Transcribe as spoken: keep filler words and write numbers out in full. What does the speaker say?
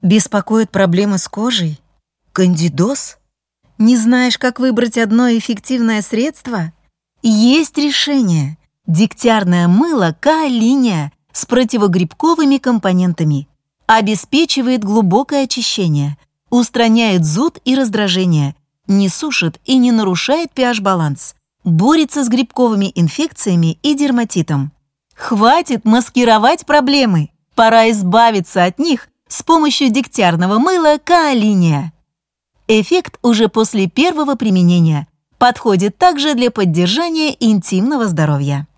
Беспокоят проблемы с кожей? Кандидоз? Не знаешь, как выбрать одно эффективное средство? Есть решение. Дегтярное мыло Каолиния с противогрибковыми компонентами. Обеспечивает глубокое очищение, устраняет зуд и раздражение, не сушит и не нарушает pH-баланс, борется с грибковыми инфекциями и дерматитом. Хватит маскировать проблемы. Пора избавиться от них с помощью дегтярного мыла Каолиния. Эффект уже после первого применения. Подходит также для поддержания интимного здоровья.